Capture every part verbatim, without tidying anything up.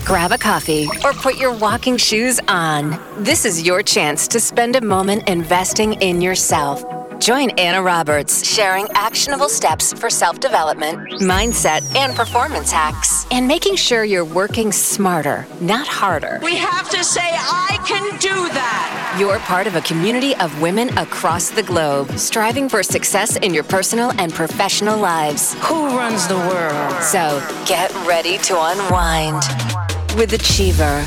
grab a coffee, or put your walking shoes on. This is your chance to spend a moment investing in yourself. Join Anna Roberts, sharing actionable steps for self-development, mindset, and performance hacks, and making sure you're working smarter, not harder. We have to say, I can do that. You're part of a community of women across the globe, striving for success in your personal and professional lives. Who runs the world? So get ready to unwind with Achiever.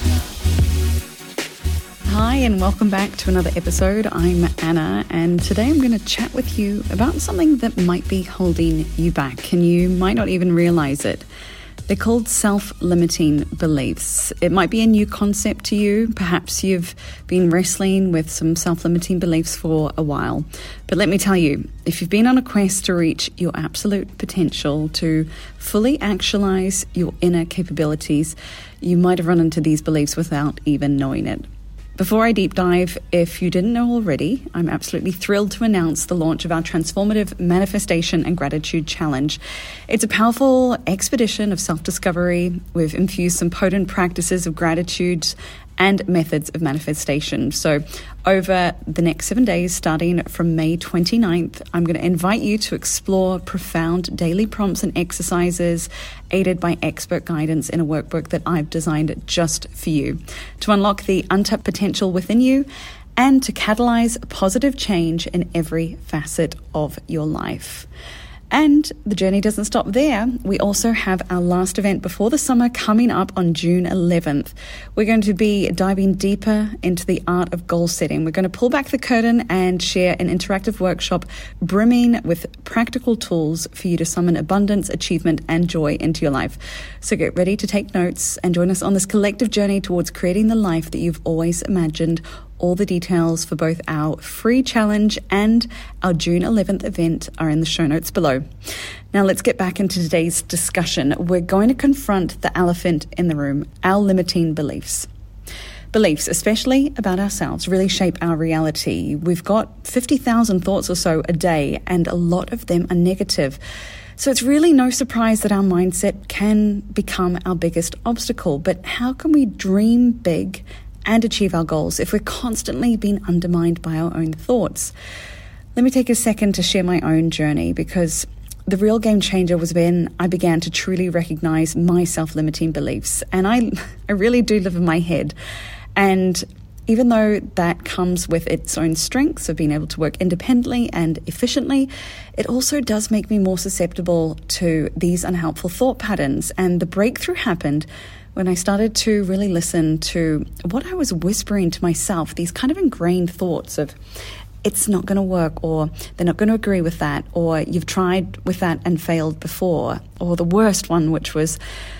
Hi and welcome back to another episode. I'm Anna, and today I'm going to chat with you about something that might be holding you back and you might not even realize it. They're called self-limiting beliefs. It might be a new concept to you. Perhaps you've been wrestling with some self-limiting beliefs for a while. But let me tell you, if you've been on a quest to reach your absolute potential, to fully actualize your inner capabilities, you might have run into these beliefs without even knowing it. Before I deep dive, if you didn't know already, I'm absolutely thrilled to announce the launch of our Transformative Manifestation and Gratitude Challenge. It's a powerful expedition of self-discovery. We've infused some potent practices of gratitude and methods of manifestation. So over the next seven days, starting from May twenty-ninth, I'm going to invite you to explore profound daily prompts and exercises aided by expert guidance in a workbook that I've designed just for you to unlock the untapped potential within you and to catalyze positive change in every facet of your life. And the journey doesn't stop there. We also have our last event before the summer coming up on June eleventh. We're going to be diving deeper into the art of goal setting. We're going to pull back the curtain and share an interactive workshop brimming with practical tools for you to summon abundance, achievement, and joy into your life. So get ready to take notes and join us on this collective journey towards creating the life that you've always imagined. All the details for both our free challenge and our June eleventh event are in the show notes below. Now let's get back into today's discussion. We're going to confront the elephant in the room, our limiting beliefs. Beliefs, especially about ourselves, really shape our reality. We've got fifty thousand thoughts or so a day, and a lot of them are negative. So it's really no surprise that our mindset can become our biggest obstacle. But how can we dream big and achieve our goals if we're constantly being undermined by our own thoughts? Let me take a second to share my own journey, because the real game changer was when I began to truly recognize my self-limiting beliefs. And I, I really do live in my head. And even though that comes with its own strengths of being able to work independently and efficiently, it also does make me more susceptible to these unhelpful thought patterns. And the breakthrough happened when I started to really listen to what I was whispering to myself, these kind of ingrained thoughts of, it's not going to work, or they're not going to agree with that, or you've tried with that and failed before, or the worst one, which was,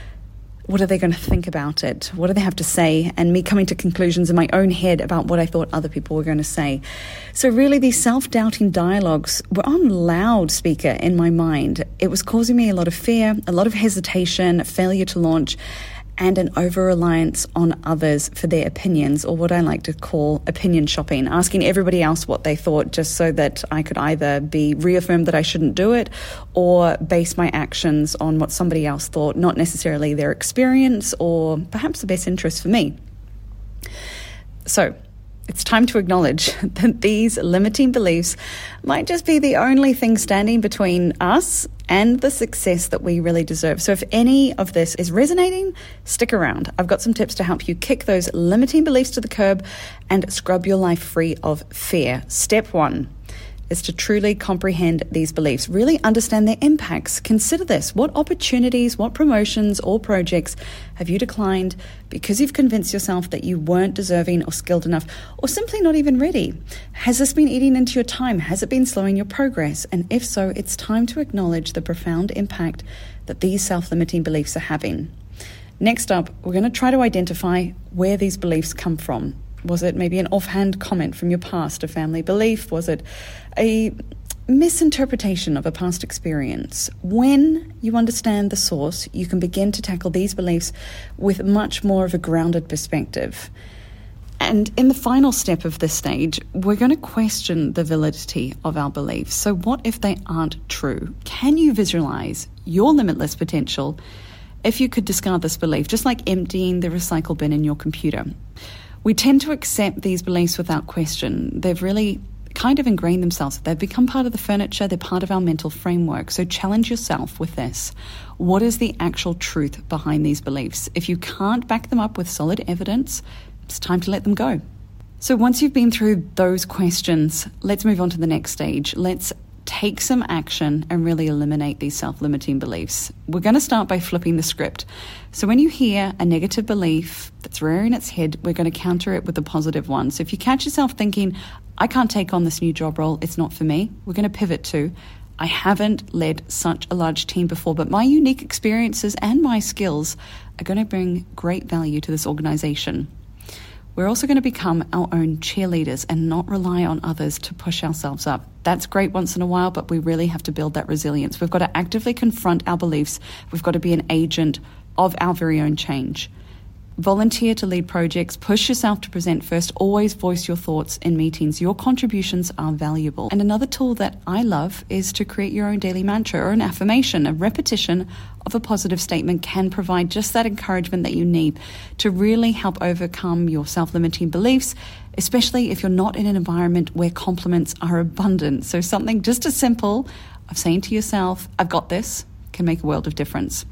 what are they going to think about it? What do they have to say? And me coming to conclusions in my own head about what I thought other people were going to say. So really, these self-doubting dialogues were on loudspeaker in my mind. It was causing me a lot of fear, a lot of hesitation, a failure to launch, and an over-reliance on others for their opinions, or what I like to call opinion shopping, asking everybody else what they thought just so that I could either be reaffirmed that I shouldn't do it or base my actions on what somebody else thought, not necessarily their experience or perhaps the best interest for me. So it's time to acknowledge that these limiting beliefs might just be the only thing standing between us and the success that we really deserve. So if any of this is resonating, stick around. I've got some tips to help you kick those limiting beliefs to the curb and scrub your life free of fear. Step one is to truly comprehend these beliefs, really understand their impacts. Consider this: what opportunities, what promotions or projects have you declined because you've convinced yourself that you weren't deserving or skilled enough, or simply not even ready? Has this been eating into your time? Has it been slowing your progress? And if so, it's time to acknowledge the profound impact that these self-limiting beliefs are having. Next up, we're going to try to identify where these beliefs come from. Was it maybe an offhand comment from your past, a family belief? Was it a misinterpretation of a past experience? When you understand the source, you can begin to tackle these beliefs with much more of a grounded perspective. And in the final step of this stage, we're going to question the validity of our beliefs. So what if they aren't true? Can you visualize your limitless potential if you could discard this belief, just like emptying the recycle bin in your computer. We tend to accept these beliefs without question. They've really kind of ingrained themselves. They've become part of the furniture. They're part of our mental framework. So challenge yourself with this. What is the actual truth behind these beliefs? If you can't back them up with solid evidence, it's time to let them go. So once you've been through those questions, let's move on to the next stage. Let's take some action and really eliminate these self-limiting beliefs. We're going to start by flipping the script. So when you hear a negative belief that's rearing its head, we're going to counter it with a positive one. So if you catch yourself thinking, I can't take on this new job role, it's not for me, we're going to pivot to, I haven't led such a large team before, but my unique experiences and my skills are going to bring great value to this organization. We're also going to become our own cheerleaders and not rely on others to push ourselves up. That's great once in a while, but we really have to build that resilience. We've got to actively confront our beliefs. We've got to be an agent of our very own change. Volunteer to lead projects, push yourself to present first, always voice your thoughts in meetings. Your contributions are valuable. And another tool that I love is to create your own daily mantra or an affirmation. A repetition of a positive statement can provide just that encouragement that you need to really help overcome your self-limiting beliefs, especially if you're not in an environment where compliments are abundant. So something just as simple of saying to yourself, I've got this, can make a world of difference.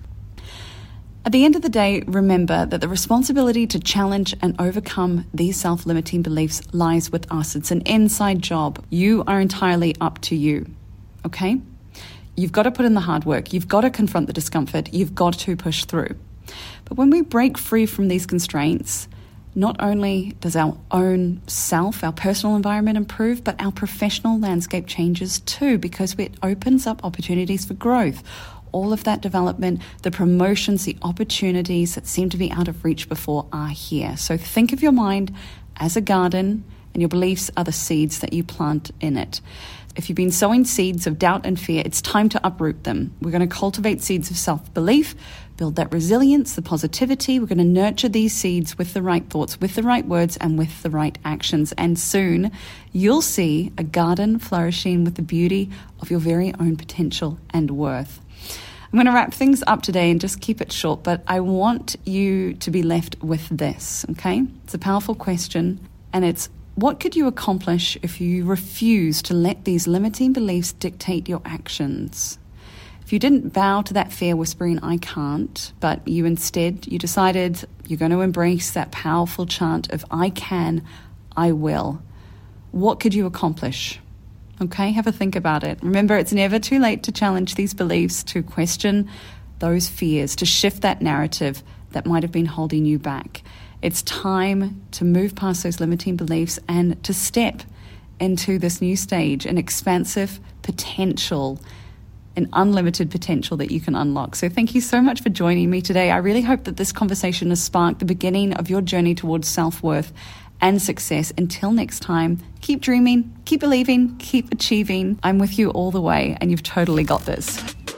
At the end of the day, remember that the responsibility to challenge and overcome these self-limiting beliefs lies with us. It's an inside job. You are entirely up to you, okay? You've got to put in the hard work. You've got to confront the discomfort. You've got to push through. But when we break free from these constraints, not only does our own self, our personal environment improve, but our professional landscape changes too, because it opens up opportunities for growth. All of that development, the promotions, the opportunities that seem to be out of reach before are here. So think of your mind as a garden, and your beliefs are the seeds that you plant in it. If you've been sowing seeds of doubt and fear, it's time to uproot them. We're going to cultivate seeds of self-belief, build that resilience, the positivity. We're going to nurture these seeds with the right thoughts, with the right words, and with the right actions. And soon you'll see a garden flourishing with the beauty of your very own potential and worth. I'm going to wrap things up today and just keep it short, but I want you to be left with this, okay? It's a powerful question, and it's, what could you accomplish if you refuse to let these limiting beliefs dictate your actions? If you didn't bow to that fear whispering, I can't, but you instead, you decided you're going to embrace that powerful chant of I can, I will. What could you accomplish? Okay, have a think about it. Remember, it's never too late to challenge these beliefs, to question those fears, to shift that narrative that might have been holding you back. It's time to move past those limiting beliefs and to step into this new stage, an expansive potential, an unlimited potential that you can unlock. So thank you so much for joining me today. I really hope that this conversation has sparked the beginning of your journey towards self-worth and success. Until next time, keep dreaming, keep believing, keep achieving. I'm with you all the way, and you've totally got this.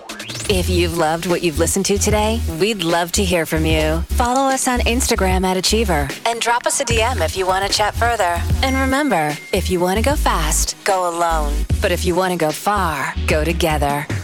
If you've loved what you've listened to today, we'd love to hear from you. Follow us on Instagram at Achiever and drop us a D M if you want to chat further. And remember, if you want to go fast, go alone. But if you want to go far, go together.